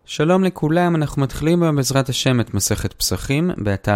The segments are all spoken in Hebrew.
שלום לכולם, אנחנו מתחילים בעזרת השם את מסכת פסחים באתר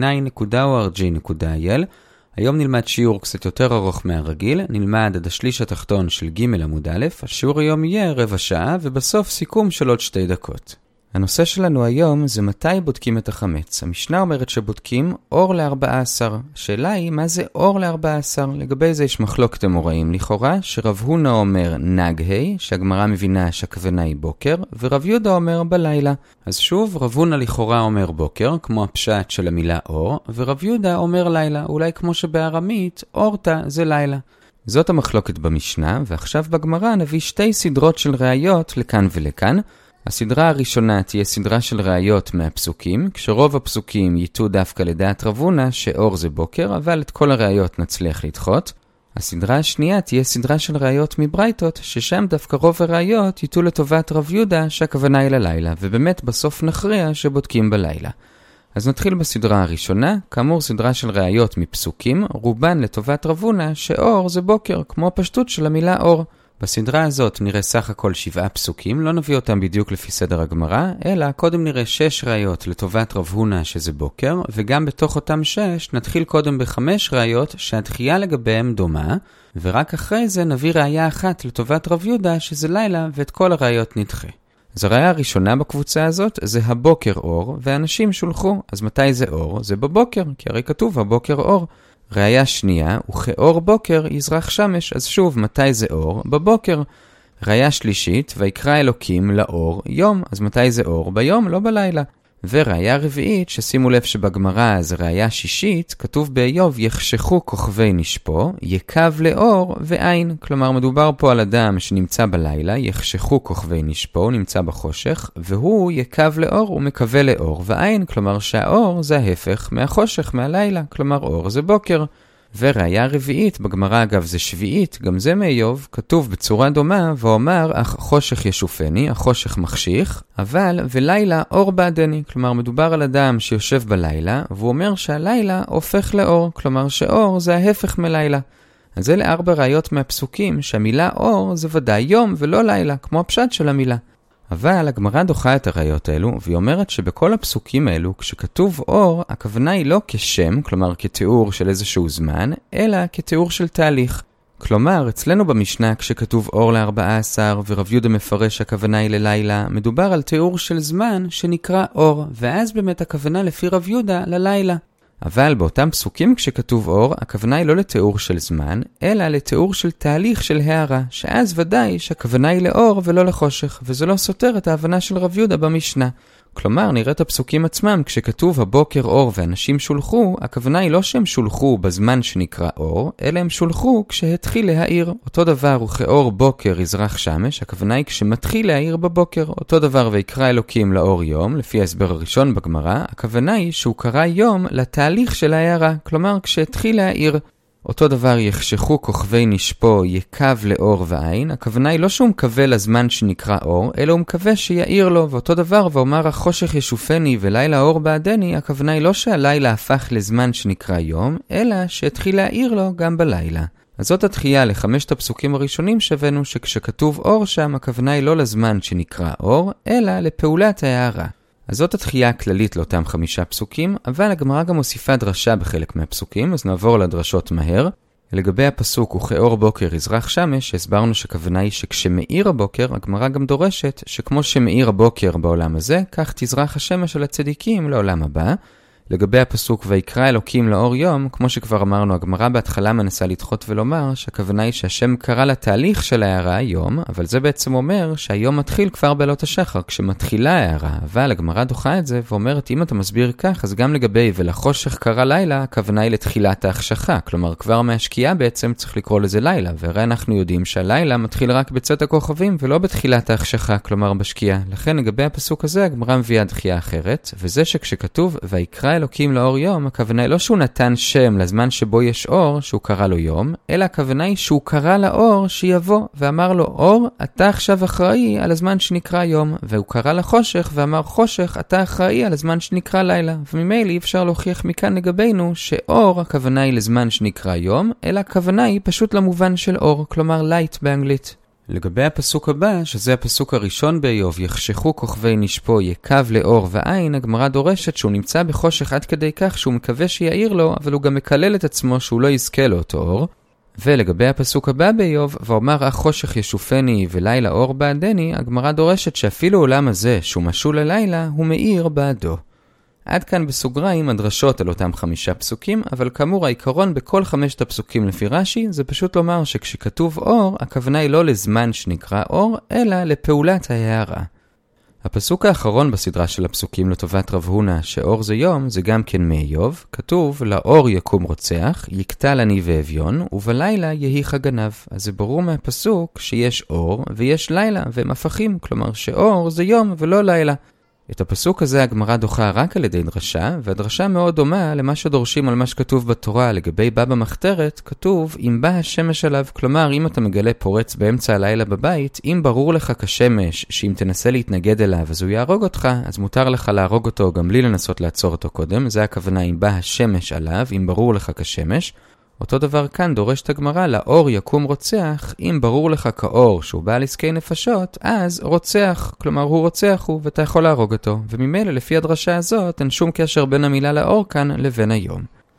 sinai.org.il. היום נלמד שיעור קצת יותר ארוך מהרגיל, נלמד עד השליש התחתון של ג' עמוד א', השיעור היום יהיה רבע שעה ובסוף סיכום של עוד 2 דקות. הנושא שלנו היום זה מתי בודקים את החמץ. המשנה אומרת שבודקים אור ל-14. השאלה היא מה זה אור ל-14? לגבי זה יש מחלוקת אמוראים לכאורה, שרב הונא אומר נגהי, שהגמרא מבינה שהכוונה היא בוקר, ורב יהודה אומר בלילה. אז שוב, רב הונא לכאורה אומר בוקר, כמו הפשט של המילה אור, ורב יהודה אומר לילה, אולי כמו שבארמית, אורתא זה לילה. זאת המחלוקת במשנה, ועכשיו בגמרא נביא 2 סדרות של ראיות לכאן ולכאן. הסדרה הראשונה תהיה סדרה של ראיות מהפסוקים, כשרוב הפסוקים ייתו דווקא לדעת רב הונא שאור זה בוקר, אבל את כל הראיות נצליח לדחות. הסדרה השנייה תהיה סדרה של ראיות מברייתות, ששם דווקא רוב הראיות ייתו לטובת רב יהודה שהכוונה היא ללילה, ובאמת בסוף נכריע שבודקים בלילה. אז נתחיל בסדרה הראשונה, כאמור סדרה של ראיות מפסוקים, רובן לטובת רב הונא שאור זה בוקר, כמו הפשטות של המילה אור. בסדרה הזאת נראה סך הכל 7 פסוקים, לא נביא אותם בדיוק לפי סדר הגמרא, אלא קודם נראה 6 ראיות לטובת רב הונא שזה בוקר, וגם בתוך אותם 6 נתחיל קודם ב5 ראיות שהדחייה לגביהם דומה, ורק אחרי זה נביא ראיה אחת לטובת רב יהודה שזה לילה, ואת כל הראיות נדחה. אז הראיה הראשונה בקבוצה הזאת זה הבוקר אור, ואנשים שולחו. אז מתי זה אור? זה בבוקר, כי הרי כתוב הבוקר אור. ראיה שנייה, וכאור בוקר יזרח שמש, אז שוב, מתי זה אור? בבוקר. ראיה שלישית, ויקרא אלוקים לאור יום, אז מתי זה אור? ביום, לא בלילה. וראיה רביעית, ששימו לב שבגמרא זה ראיה שישית, כתוב באיוב, יחשכו כוכבי נשפו, יקב לאור ועין. כלומר, מדובר פה על אדם שנמצא בלילה, יחשכו כוכבי נשפו, הוא נמצא בחושך, והוא יקב לאור ומקווה לאור ועין. כלומר, שהאור זה ההפך מהחושך, מהלילה. כלומר, אור זה בוקר. וראיה רביעית, בגמרא אגב זה שביעית, גם זה מאיוב, כתוב בצורה דומה, ואומר, אך חושך ישופני, החושך מחשיך, אבל ולילה אור בעדני. כלומר, מדובר על אדם שיושב בלילה, והוא אומר שהלילה הופך לאור, כלומר שאור זה ההפך מלילה. אז אלה 4 ראיות מהפסוקים, שהמילה אור זה ודאי יום ולא לילה, כמו הפשט של המילה. אבל הגמרא דוחה את הראיות האלו, והיא אומרת שבכל הפסוקים האלו, כשכתוב אור, הכוונה היא לא כשם, כלומר כתיאור של איזשהו זמן, אלא כתיאור של תהליך. כלומר, אצלנו במשנה, כשכתוב אור ל-14, ורב יהודה מפרש הכוונה היא ללילה, מדובר על תיאור של זמן שנקרא אור, ואז באמת הכוונה לפי רב יהודה ללילה. אבל באותם פסוקים כשכתוב אור, הכוונה היא לא לתיאור של זמן, אלא לתיאור של תהליך של הערה, שאז ודאי שהכוונה היא לאור ולא לחושך, וזה לא סותר את ההבנה של רב יהודה במשנה. כלומר, נראה את הפסוקים עצמם, כשכתוב הבוקר אור ואנשים שולחו, הכוונה היא לא שהם שולחו בזמן שנקרא אור, אלא הם שולחו כשהתחיל להאיר. אותו דבר הוא כאור בוקר יזרח שמש, הכוונה היא כשמתחיל להאיר בבוקר. אותו דבר ויקרא אלוקים לאור יום, לפי ההסבר הראשון בגמרא, הכוונה היא שהוא קרא יום לתהליך של ההארה, כלומר כשהתחיל להאיר. אותו דבר יחשכו כוכבי נשפו יקב לאור ועין, הכוונה היא לא שהוא מקווה לזמן שנקרא אור, אלא הוא מקווה שיעיר לו. ואותו דבר ואומר החושך ישופני ולילה אור בעדני, הכוונה היא לא שהלילה הפך לזמן שנקרא יום, אלא שהתחיל להעיר לו גם בלילה. אז זאת התחייה ל5 הפסוקים הראשונים שבנו, שכשכתוב אור שם, הכוונה היא לא לזמן שנקרא אור, אלא לפעולת ההערה. אז זאת התחייה הכללית לאותם 5 פסוקים, אבל הגמרא גם מוסיפה דרשה בחלק מהפסוקים, אז נעבור לדרשות מהר. לגבי הפסוק וכאור בוקר יזרח שמש, הסברנו שכוונה היא שכשמאיר הבוקר, הגמרא גם דורשת שכמו שמאיר הבוקר בעולם הזה, כך תזרח השמש על הצדיקים לעולם הבא. לגבי הפסוק ויקרא אלוקים לאור יום, כמו שכבר אמרנו, הגמרא בהתחלה מנסה לדחות ולומר שהכוונה היא שהשם קרא לתהליך של ההערה יום, אבל זה בעצם אומר שהיום מתחיל כבר בעלות השחר, כשמתחילה ההערה. אבל הגמרא דוחה את זה ואומרת, אם אתה מסביר כך, אז גם לגבי ולחושך קרא לילה, הכוונה היא לתחילת ההחשכה. כלומר, כבר מהשקיעה בעצם צריך לקרוא לזה לילה, והרי אנחנו יודעים שהלילה מתחיל רק בצאת הכוכבים ולא בתחילת ההחשכה, כלומר בשקיעה. לכן לגבי הפסוק הזה הגמרא מביאה דחייה אחרת, וזה שכשכתוב ויקרא אלוקים לאור יום, הכוונה היא לא שהוא נתן שם לזמן שבו יש אור, שהוא קרא לו יום, אלא הכוונה היא שהוא קרא לאור שיבוא, ואמר לו, אור, אתה עכשיו אחראי על הזמן שנקרא יום, והוא קרא לחושך ואמר, חושך, אתה אחראי על הזמן שנקרא לילה. וממילא אי אפשר להוכיח מכאן לגבינו שאור הכוונה היא לזמן שנקרא יום, אלא הכוונה היא פשוט למובן של אור, כלומר light באנגלית. לגבי הפסוק הבא, שזה הפסוק הראשון באיוב, יחשכו כוכבי נשפו, יקב לאור ועין, הגמרא דורשת שהוא נמצא בחושך עד כדי כך שהוא מקווה שיעיר לו, אבל הוא גם מקלל את עצמו שהוא לא יזכה לאותו אור. ולגבי הפסוק הבא באיוב, ואומר החושך ישופני ולילה אור בעדני, הגמרא דורשת שאפילו עולם הזה שהוא משול ללילה, הוא מאיר בעדו. עד כאן בסוגריים הדרשות על אותם 5 פסוקים, אבל כאמור העיקרון בכל 5 הפסוקים לפי רש"י, זה פשוט לומר שכשכתוב אור, הכוונה היא לא לזמן שנקרא אור, אלא לפעולת ההערה. הפסוק האחרון בסדרה של הפסוקים לטובת רב הונא, שאור זה יום, זה גם כן מאיוב, כתוב לאור יקום רוצח, יקטל עני ואביון, ובלילה יהי חגנב. אז זה ברור מהפסוק שיש אור ויש לילה, והם הפכים, כלומר שאור זה יום ולא לילה. את הפסוק הזה הגמרא דוחה רק על ידי דרשה, והדרשה מאוד דומה למה שדורשים על מה שכתוב בתורה לגבי בא במחתרת, כתוב אם בא השמש עליו, כלומר אם אתה מגלה פורץ באמצע הלילה בבית, אם ברור לך כשמש שאם תנסה להתנגד אליו אז הוא יהרוג אותך, אז מותר לך להרוג אותו גם בלי לנסות לעצור אותו קודם, זה הכוונה אם בא השמש עליו, אם ברור לך כשמש. אותו דבר כאן דורשת הגמרא, לאור יקום רוצח, אם ברור לך כאור שהוא בעל עסקי נפשות, אז רוצח, כלומר הוא רוצח הוא ואתה יכול להרוג אותו, וממילא לפי הדרשה הזאת אין שום קשר בין המילה לאור כאן לבין היום.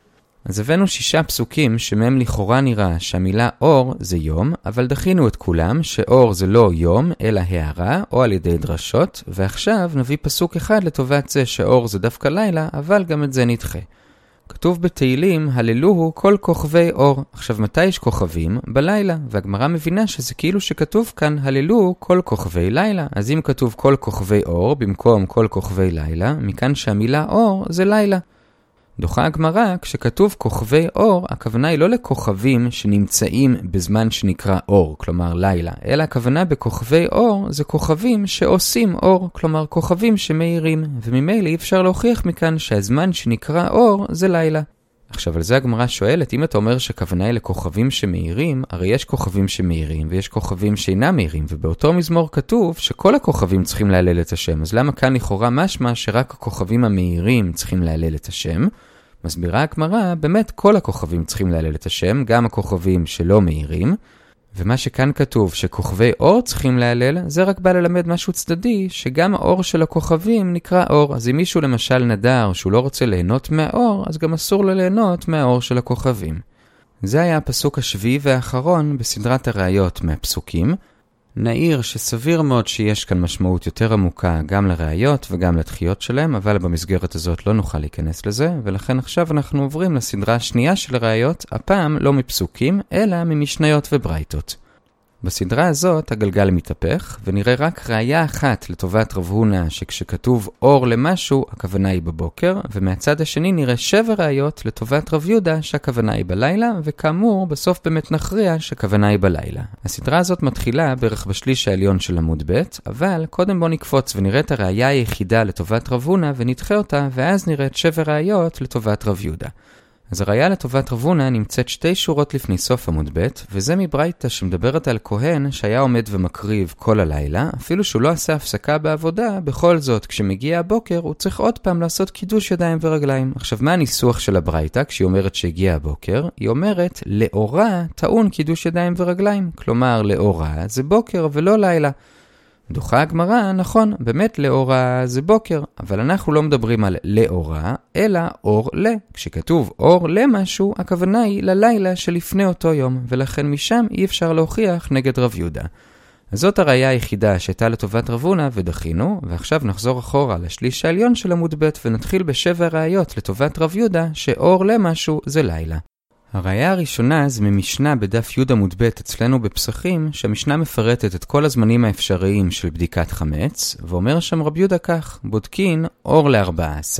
אז הבאנו 6 פסוקים שמהם לכאורה נראה שהמילה אור זה יום, אבל דחינו את כולם שאור זה לא יום אלא הערה או על ידי דרשות, ועכשיו נביא פסוק אחד לטובת זה שאור זה דווקא לילה, אבל גם את זה נדחה. כתוב בתהילים, הללוהו כל כוכבי אור. עכשיו, מתי יש כוכבים? בלילה. והגמרא מבינה שזה כאילו שכתוב כאן, הללוהו כל כוכבי לילה. אז אם כתוב כל כוכבי אור, במקום כל כוכבי לילה, מכאן שהמילה אור זה לילה. דוחה הגמרא, כשכתוב כוכבי אור, הכוונה היא לא לכוכבים שנמצאים בזמן שנקרא אור, כלומר לילה, אלא הכוונה בכוכבי אור זה כוכבים שעושים אור, כלומר כוכבים שמאירים, וממילא אי אפשר להוכיח מכאן שהזמן שנקרא אור זה לילה. עכשיו על זה הגמרא שואלת, אם אתה אומר שכוונה היא לכוכבים שמאירים, הרי יש כוכבים שמאירים ויש כוכבים שאינם מאירים, ובאותו מזמור כתוב שכל הכוכבים צריכים להלל את השם, אז למה כאן לכאורה משמע שרק הכוכבים המאירים צריכים להלל את השם? מסבירה הגמרא, באמת כל הכוכבים צריכים להלל את השם, גם הכוכבים שלא מאירים, ומה שכאן כתוב שכוכבי אור צריכים להלל, זה רק בא ללמד משהו צדדי, שגם האור של הכוכבים נקרא אור. אז אם מישהו למשל נדר שהוא לא רוצה ליהנות מהאור, אז גם אסור לו ליהנות מהאור של הכוכבים. זה היה הפסוק השביעי והאחרון בסדרת הראיות מהפסוקים. נעיר שסביר מאוד שיש כאן משמעות יותר עמוקה גם לראיות וגם לתחיות שלהם, אבל במסגרת הזאת לא נוכל להיכנס לזה, ולכן עכשיו אנחנו עוברים לסדרה השנייה של הראיות, הפעם לא מפסוקים, אלא ממשניות וברייתות. בסדרה הזאת הגלגל מתהפך, ונראה רק ראיה אחת לטובת רב הונא שכשכתוב אור למשהו, הכוונה היא בבוקר, ומהצד השני נראה 7 ראיות לטובת רב יהודה שהכוונה היא בלילה, וכאמור בסוף באמת נכריע שהכוונה היא בלילה. הסדרה הזאת מתחילה בערך בשליש העליון של עמוד ב', אבל קודם בוא נקפוץ ונראה את הראיה היחידה לטובת רב הונא ונדחה אותה, ואז נראה את 7 ראיות לטובת רב יהודה. אז הראיה לטובת רב הונא נמצאת 2 שורות לפני סוף עמוד ב', וזה מברייתא שמדברת על כהן שהיה עומד ומקריב כל הלילה, אפילו שהוא לא עשה הפסקה בעבודה, בכל זאת כשמגיע הבוקר הוא צריך עוד פעם לעשות קידוש ידיים ורגליים. עכשיו מה הניסוח של הברייתא כשהיא אומרת שהגיע הבוקר? היא אומרת לאורה טעון קידוש ידיים ורגליים, כלומר לאורה זה בוקר ולא לילה. דוחה הגמרא, נכון, באמת לאורה זה בוקר, אבל אנחנו לא מדברים על לאורה, אלא אור ל. כשכתוב אור למשהו, הכוונה היא ללילה שלפני אותו יום, ולכן משם אי אפשר להוכיח נגד רב יהודה. אז זאת הראיה היחידה שהייתה לטובת רב הונא ודחינו, ועכשיו נחזור אחורה לשליש העליון של עמוד ב' ונתחיל ב7 ראיות לטובת רב יהודה שאור למשהו זה לילה. הראיה הראשונה זה ממשנה בדף י' עמוד ב' אצלנו בפסחים, שהמשנה מפרטת את כל הזמנים האפשריים של בדיקת חמץ, ואומר שם רב יהודה כך, בודקין אור ל14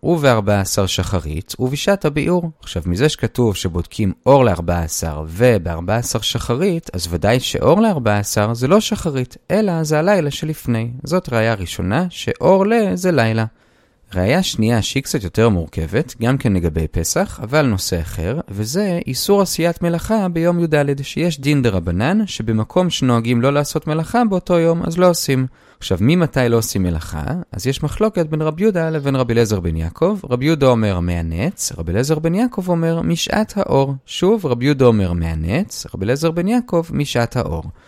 וב14 שחרית ובשעת הביאור. עכשיו מזה שכתוב שבודקים אור ל14 וב14 שחרית, אז ודאי שאור ל14 זה לא שחרית, אלא זה הלילה שלפני. זאת ראיה ראשונה שאור ל זה לילה. ראיה שנייה שהיא קצת יותר מורכבת, גם כן לגבי פסח, אבל נושא אחר, וזה איסור עשיית מלאכה ביום י"ד, שיש דין דרבנן, שבמקום שנוהגים לא לעשות מלאכה באותו יום, אז לא עושים. עכשיו, ממתי לא עושים מלאכה? אז יש מחלוקת בין רבי יהודה לבין רבי אליעזר בן יעקב. רבי יהודה אומר מהנץ, רבי אליעזר בן יעקב אומר משעת האור. שוב, רבי יהודה אומר מהנץ, רבי אליעזר בן יעקב משעת האור.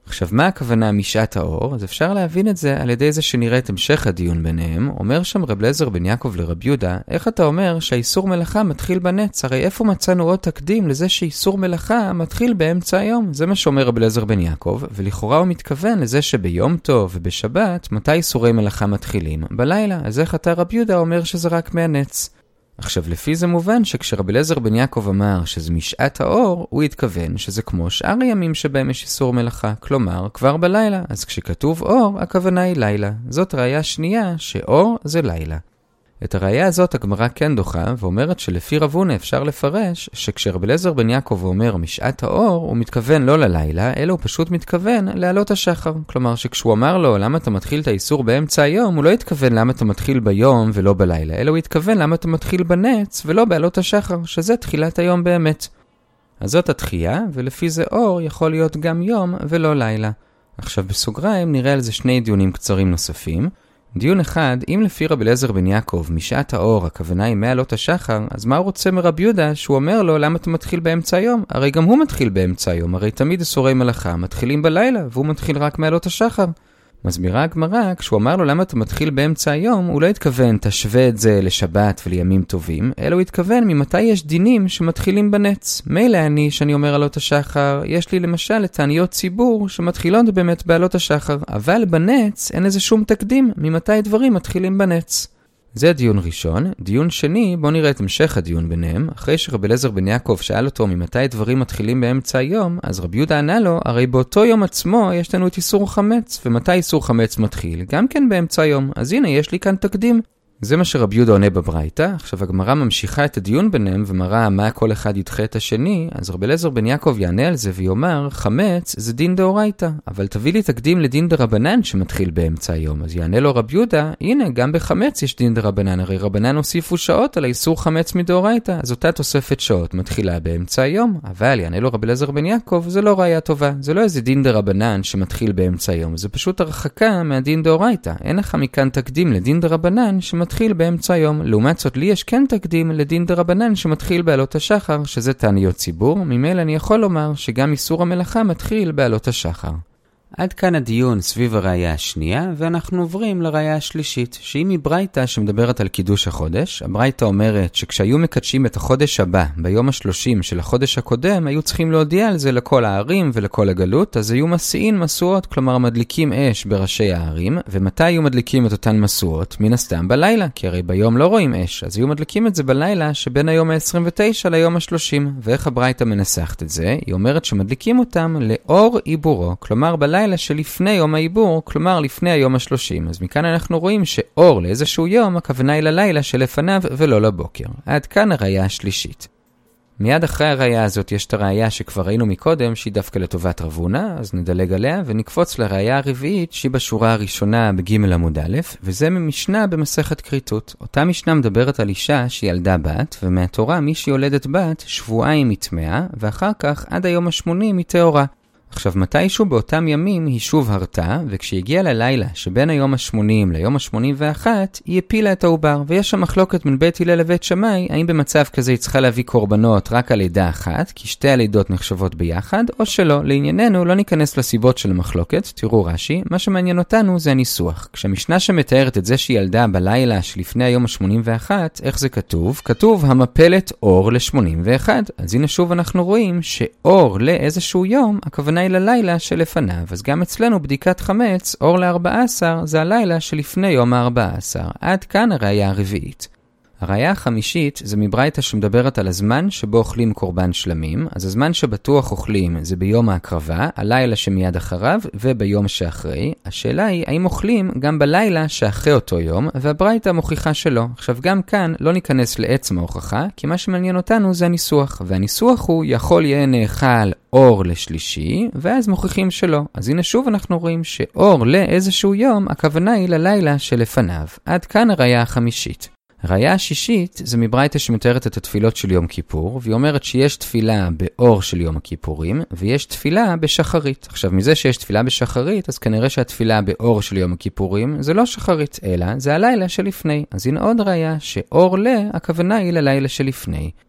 עכשיו, מה הכוונה משעת האור? אז אפשר להבין את זה על ידי זה שנראה את המשך הדיון ביניהם. אומר שם רב אליעזר בן יעקב לרב יהודה, איך אתה אומר שהאיסור מלאכה מתחיל בנץ? הרי איפה מצאנו עוד תקדים לזה שאיסור מלאכה מתחיל באמצע היום? זה מה שאומר רב אליעזר בן יעקב, ולכאורה הוא מתכוון לזה שביום טוב ובשבת, מתי איסורי מלאכה מתחילים? בלילה. אז איך אתה רב יהודה אומר שזה רק מהנץ? עכשיו, לפי זה מובן שכשרב אליעזר בן יעקב אמר שזה משעת האור, הוא התכוון שזה כמו שאר הימים שבהם יש איסור מלאכה, כלומר, כבר בלילה. אז כשכתוב אור, הכוונה היא לילה. זאת ראיה שנייה שאור זה לילה. את הראיה הזאת הגמרא כן דוחה, ואומרת שלפי רב הונא אפשר לפרש שכשרב אליעזר בן יעקב אומר משעת האור, הוא מתכוון לא ללילה, אלא הוא פשוט מתכוון לעלות השחר. כלומר שכשהוא אמר לו למה אתה מתחיל את האיסור באמצע היום, הוא לא התכוון למה אתה מתחיל ביום ולא בלילה, אלא הוא התכוון למה אתה מתחיל בנץ ולא בעלות השחר, שזה תחילת היום באמת. אז זאת התחייה, ולפי זה אור יכול להיות גם יום ולא לילה. עכשיו בסוגריים נראה על זה שני דיונים קצרים נוספים. דיון אחד, אם לפי רב אליעזר בן יעקב משעת האור הכוונה היא מעלות השחר, אז מה הוא רוצה מרב יהודה שהוא אומר לו למה אתה מתחיל באמצע היום? הרי גם הוא מתחיל באמצע היום, הרי תמיד איסורי מלאכה מתחילים בלילה והוא מתחיל רק מעלות השחר. מסבירה הגמרא, כשהוא אמר לו למה אתה מתחיל באמצע היום, הוא לא התכוון תשווה את זה לשבת ולימים טובים, אלא הוא התכוון ממתי יש דינים שמתחילים בנץ. מילא אני, שאני אומר עלות השחר, יש לי למשל את תעניות ציבור שמתחילות באמת בעלות השחר, אבל בנץ אין איזה שום תקדים ממתי דברים מתחילים בנץ. זה דיון ראשון. דיון שני, בוא נראה את המשך הדיון ביניהם. אחרי שרב אליעזר בן יעקב שאל אותו ממתי דברים מתחילים באמצע היום, אז רב יהודה ענה לו, הרי באותו יום עצמו יש לנו את איסור חמץ, ומתי איסור חמץ מתחיל? גם כן באמצע היום. אז הנה, יש לי כאן תקדים. זה מה שרב יהודה עונה בברייתא. עכשיו הגמרא ממשיכה את הדיון ביניהם ומראה מה כל אחד ידחה את השני. אז רב אליעזר בן יעקב יענה על זה ויאמר, חמץ זה דין דאורייתא, אבל תביא לי תקדים לדין דרבנן שמתחיל באמצע היום. אז יענה לו רב יהודה, הנה גם בחמץ יש דין דרבנן, הרי רבנן הוסיפו שעות על האיסור חמץ מדאורייתא, אז אותה תוספת שעות מתחילה באמצע היום. אבל יענה לו רב אליעזר בן יעקב, זה לא ראיה טובה, זה לא איזה דין דרבנן שמתחיל באמצע היום, זה פשוט הרחקה מהדין דאורייתא. אין לך מכאן תקדים לדין דרבנן שמתחיל באמצע היום. לעומת זאת, לי יש כן תקדים לדין דרבנן שמתחיל בעלות השחר, שזה תעניות ציבור. ממילא אני יכול לומר שגם איסור המלאכה מתחיל בעלות השחר. עד כאן הדיון סביב הראיה השנייה, ואנחנו עוברים לראיה השלישית, שהיא מברייתא שמדברת על קידוש החודש. הברייתא אומרת שכשהיו מקדשים את החודש הבא, ביום ה-30 של החודש הקודם, היו צריכים להודיע על זה לכל הערים ולכל הגלות, אז היו מסיעים משואות, כלומר מדליקים אש בראשי הערים. ומתי היו מדליקים את אותן משואות? מן הסתם בלילה, כי הרי ביום לא רואים אש, אז היו מדליקים את זה בלילה שבין היום ה-29 ליום ה-30. ואיך הברייתא מנסחת את זה? היא אומרת שמדליקים אותם לאור עיבורו, כלומר בלילה שלפני יום העיבור, כלומר לפני היום ה-30. אז מכאן אנחנו רואים שאור לאיזשהו יום, הכוונה היא ללילה שלפניו ולא לבוקר. עד כאן הראיה השלישית. מיד אחרי הראיה הזאת יש את הראיה שכבר ראינו מקודם, שהיא דווקא לטובת רב הונא, אז נדלג עליה ונקפוץ לראיה הרביעית, שהיא בשורה הראשונה בג' עמוד א', וזה ממשנה במסכת כריתות. אותה משנה מדברת על אישה שילדה בת, ומהתורה מי שיולדת בת שבועיים היא טמאה, ואחר כך עד היום ה-80 היא טהורה. עכשיו, מתישהו באותם ימים היא שוב הרתה, וכשהגיעה ללילה שבין היום ה-80 ליום ה-81, היא הפילה את העובר, ויש שם מחלוקת בין בית הלל לבית שמאי, האם במצב כזה היא צריכה להביא קורבנות רק על לידה אחת, כי שתי הלידות נחשבות ביחד, או שלא. לענייננו לא ניכנס לסיבות של המחלוקת, תראו רש"י, מה שמעניין אותנו זה הניסוח. כשהמשנה שמתארת את זה שהיא ילדה בלילה שלפני היום ה-81, איך זה כתוב? כתוב המפלת אור ל-81. אז הנה שוב אנחנו רואים שאור לאיזשהו יום, הכוונה ללילה שלפניו. אז גם אצלנו בדיקת חמץ, אור ל-14, זה הלילה שלפני יום ה-14. עד כאן הראיה הרביעית. הראיה החמישית זה מברייתא שמדברת על הזמן שבו אוכלים קורבן שלמים. אז הזמן שבטוח אוכלים זה ביום ההקרבה, הלילה שמיד אחריו וביום שאחרי. השאלה היא האם אוכלים גם בלילה שאחרי אותו יום, והברייתא מוכיחה שלא. עכשיו גם כאן לא ניכנס לעצם ההוכחה, כי מה שמעניין אותנו זה הניסוח, והניסוח הוא יכול יהיה נאכל אור לשלישי, ואז מוכיחים שלא. אז הנה שוב אנחנו רואים שאור לאיזשהו יום, הכוונה היא ללילה שלפניו. עד כאן הראיה החמישית. הראיה השישית זה מברייתא שמתארת את התפילות של יום כיפור, והיא אומרת שיש תפילה באור של יום הכיפורים, ויש תפילה בשחרית. עכשיו, מזה שיש תפילה בשחרית, אז כנראה שהתפילה באור של יום הכיפורים זה לא שחרית, אלא זה הלילה שלפני. אז הנה עוד ראיה שאור הכוונה היא ללילה שלפני.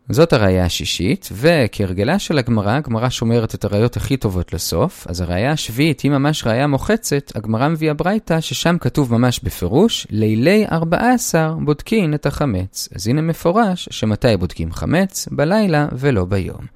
זאת הראיה השישית, וכהרגלה של הגמרא שומרת את הראיות הכי טובות לסוף, אז הראיה השביעית היא ממש ראיה מוחצת, הגמרא מביאה ברייתא ששם כתוב ממש בפירוש, לילי 14 בודקין את החמץ. אז הנה מפורש שמתי בודקים חמץ? בלילה ולא ביום.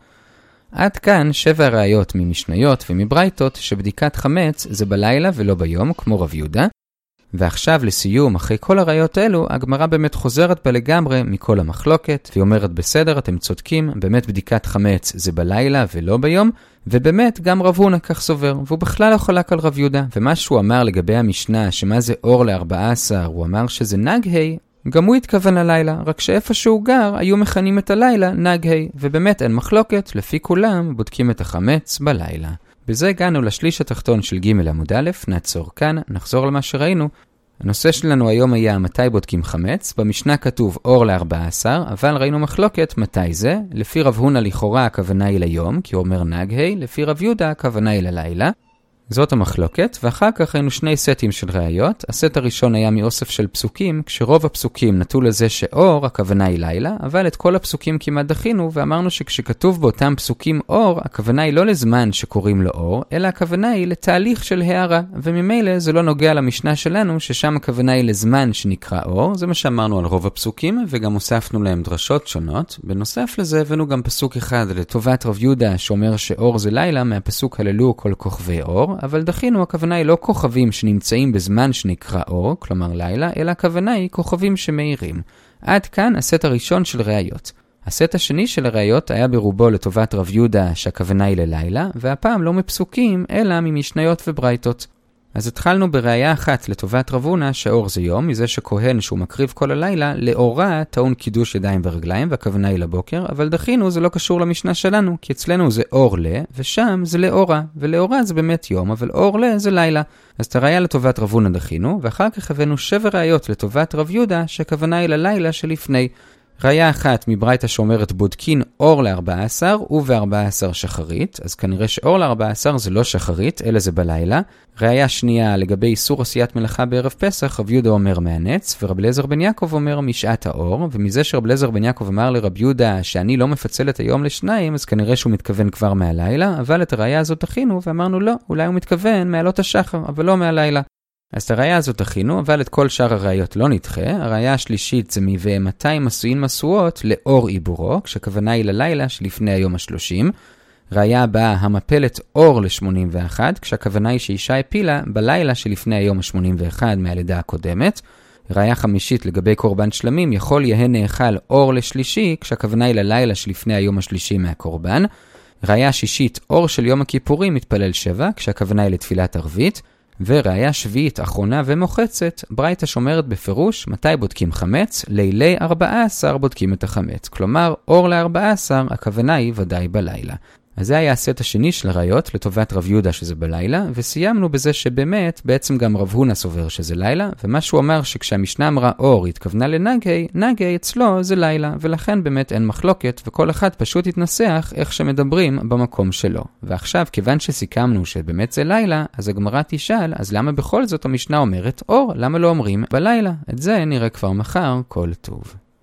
עד כאן 7 ראיות ממשניות ומברייתות שבדיקת חמץ זה בלילה ולא ביום, כמו רב יהודה. ועכשיו לסיום, אחרי כל הראיות האלו, הגמרא באמת חוזרת בה לגמרי מכל המחלוקת, והיא אומרת בסדר, אתם צודקים, באמת בדיקת חמץ זה בלילה ולא ביום, ובאמת גם רב הונא כך סובר, והוא בכלל לא חלק על רב יהודה, ומה שהוא אמר לגבי המשנה, שמה זה אור ל14, הוא אמר שזה נגהי, גם הוא התכוון ללילה, רק שאיפה שהוא גר, היו מכנים את הלילה נגהי, ובאמת אין מחלוקת, לפי כולם בודקים את החמץ בלילה. בזה הגענו לשליש התחתון של ג' עמוד א', נעצור כאן, נחזור למה שראינו. הנושא שלנו היום היה מתי בודקים חמץ, במשנה כתוב אור ל14, אבל ראינו מחלוקת מתי זה, לפי רב הונא לכאורה הכוונה היא ליום, כי הוא אומר נגהי, לפי רב יהודה הכוונה היא ללילה. זאת המחלוקת, ואחר כך ראינו 2 סטים של ראיות. הסט הראשון היה מאוסף של פסוקים, כשרוב הפסוקים נטו לזה שאור, הכוונה היא לילה, אבל את כל הפסוקים כמעט דחינו, ואמרנו שכשכתוב באותם פסוקים אור, הכוונה היא לא לזמן שקוראים לו אור, אלא הכוונה היא לתהליך של הערה, וממילא זה לא נוגע למשנה שלנו, ששם הכוונה היא לזמן שנקרא אור, זה מה שאמרנו על רוב הפסוקים, וגם הוספנו להם דרשות שונות. בנוסף לזה הבאנו גם פסוק אחד לטובת רב יהודה, שאומר שאור זה לילה, מהפסוק הללו כל כוכבי אור, אבל דחינו, הכוונה היא לא כוכבים שנמצאים בזמן שנקרא אור, כלומר לילה, אלא הכוונה היא כוכבים שמאירים. עד כאן הסט הראשון של ראיות. הסט השני של הראיות היה ברובו לטובת רב יהודה שהכוונה היא ללילה, והפעם לא מפסוקים אלא ממשניות וברייתות. אז התחלנו בראיה אחת לטובת רב הונא שאור זה יום, מזה שכהן שהוא מקריב כל הלילה, לאורה טעון קידוש ידיים ורגליים, והכוונה היא לבוקר, אבל דחינו זה לא קשור למשנה שלנו, כי אצלנו זה אור ל, ושם זה לאורה, ולאורה זה באמת יום, אבל אור ל זה לילה. אז את הראיה לטובת רב הונא דחינו, ואחר כך הבאנו 7 ראיות לטובת רב יהודה, שהכוונה היא ללילה שלפני. ראיה אחת מברייתא שאומרת בודקין אור ל14 וב14 שחרית, אז כנראה שאור ל14 זה לא שחרית, אלא זה בלילה. ראיה שנייה לגבי איסור עשיית מלאכה בערב פסח, רב יהודה אומר מהנץ, ורב אליעזר בן יעקב אומר משעת האור, ומזה שרב אליעזר בן יעקב אמר לרב יהודה שאני לא מפצל את היום לשניים, אז כנראה שהוא מתכוון כבר מהלילה, אבל את הראיה הזאת דחינו ואמרנו לא, אולי הוא מתכוון מעלות השחר, אבל לא מהלילה. אז את הראיה הזאת דחינו, אבל את כל שאר הראיות לא נדחה. הראיה השלישית זה מ-200 עשויים משואות לאור עיבורו, כשכוונה היא ללילה שלפני היום ה-30. ראיה הבאה, המפלת אור ל-81, כשהכוונה היא שאישה הפילה בלילה שלפני היום ה-81 מהלידה הקודמת. ראיה חמישית לגבי קורבן שלמים, יכול יהיה נאכל אור לשלישי, כשהכוונה היא ללילה שלפני היום השלישי מהקורבן. ראיה שישית, אור של יום הכיפורים מתפלל 7, כשהכוונה היא לתפילת ערבית. וראיה שביעית, אחרונה ומוחצת, ברייתא שומרת בפירוש מתי בודקים חמץ, לילי 14 בודקים את החמץ. כלומר, אור ל14, הכוונה היא ודאי בלילה. אז זה היה הסט השני של הראיות לטובת רב יהודה שזה בלילה, וסיימנו בזה שבאמת בעצם גם רב הונא סובר שזה לילה, ומה שהוא אמר שכשהמשנה אמרה אור התכוונה לנגהי, נגהי אצלו זה לילה, ולכן באמת אין מחלוקת, וכל אחד פשוט יתנסח איך שמדברים במקום שלו. ועכשיו, כיוון שסיכמנו שבאמת זה לילה, אז הגמרא תשאל, אז למה בכל זאת המשנה אומרת אור? למה לא אומרים בלילה? את זה נראה כבר מחר, כל טוב.